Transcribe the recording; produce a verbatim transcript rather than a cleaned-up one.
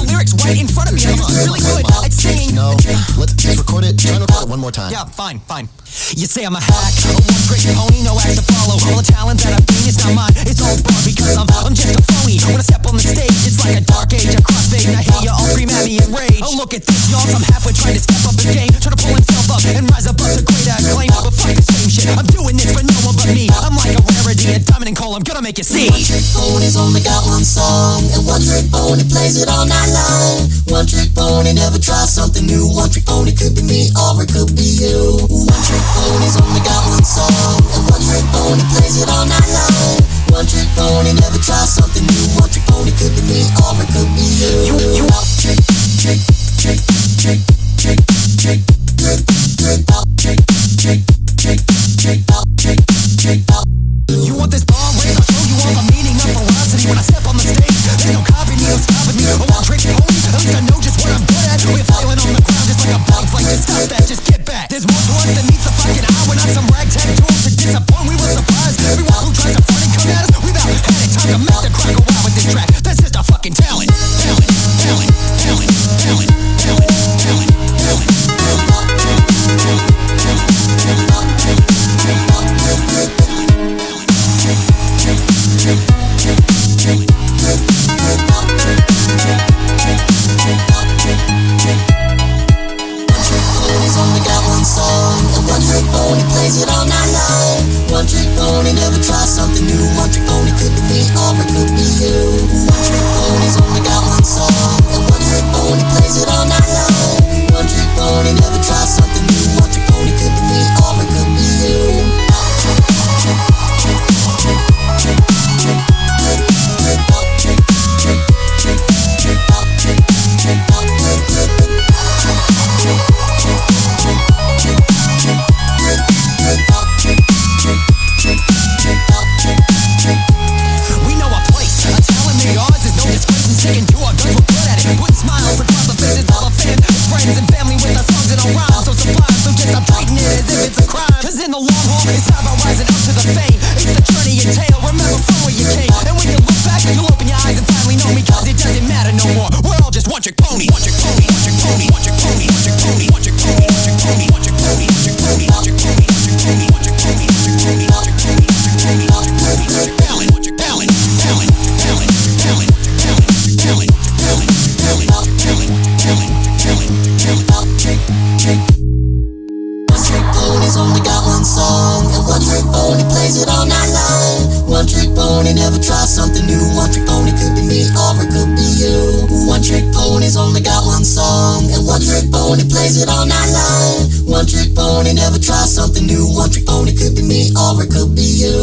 lyrics right in front of me. I'm really good at saying. No, let's, let's record it. Try and record it one more time. Yeah, fine, fine. You say I'm a hack, a one-trick pony, no act to follow. All the talent that I've gained is not mine. It's all born because I'm, I'm just a phony. When I step on the stage, it's like a dark age, a crossfade, and I hear you all scream at me in rage. Oh, look at this, y'all. I'm halfway trying to step up his game, trying to pull himself up and rise above to greater acclaim. But fuck the same shit. I'm doing this for no one but me. I'm like a rarity, a diamond and coal. I'm gonna make you see. One trick pony's only got one song, and one trick pony plays it all night long. One trick pony never tries something new. One trick pony could be me or it could be you. One trick pony's only got one song, and one trick pony plays it all night long. One trick pony never tries something new. One trick pony could be me or it could be you. You, you, trick, trick, trick, trick, trick, trick, trick, trick, trick, trick, trick, trick, trick, trick, trick. You want this bomb race? I'll show you all the meaning of velocity when I step on the stage. There's no copy me, no stopping me. A one-trick pony, at least I know just what I'm good at. We're flailing on the ground just like a bug fight. Just stop that, just get back. There's more to us than meets the fucking eye. We're not some ragtag tools to disappoint. We will surprise everyone who tries to front and come at us. We've had it time to make the crowd go wild with this track. That's just our fucking talent. Talent, talent, talent, talent, talent, talent, talent, only got one song, and one trick pony plays it all night long. One trick pony never tries something new. One trick pony could be me or it could be you. One trick pony's only got one song, and one trick pony plays it all night long. One trick pony never tries something new. One trick pony could be me or it could be you. Trick, trick, trick, trick, trick, trick, trick, trick, trick, trick, trick, trick, trick, trick, trick, we know our place. A talent made ours is no disgrace. And sticking to our guns, we're good at it. Putting smiles across the faces of our fans, friends and family with our songs that don't rhyme. So sublime, so just I'm treating it as if it's a crime. Cause in the long haul, it's not about rising up to the fame. It's the journey you tale. Remember from where you came. And when you look back, you'll open your eyes and finally know me. Cause it doesn't matter no more. We're all just one trick pony. One trick pony. One trick pony. One trick pony. One trick pony. One trick pony. One trick pony. One trick pony. One trick pony. One trick pony. One trick pony. One trick pony. One trick pony. One trick pony. One trick pony. One trick pony. One trick talent. One trick talent. Talent. Talent. Talent. Talent. Talent. Talent. Talent. Talent. Talent. Talent. Talent. Trick. Trick. One trick pony's only got one song, and one trick pony plays it all night long. One trick pony never tries something new. One trick pony could be me or it could be you. One trick pony's only got one song, and one trick pony plays it all night long. One trick pony never tries something new. One trick pony could be me or it could be you.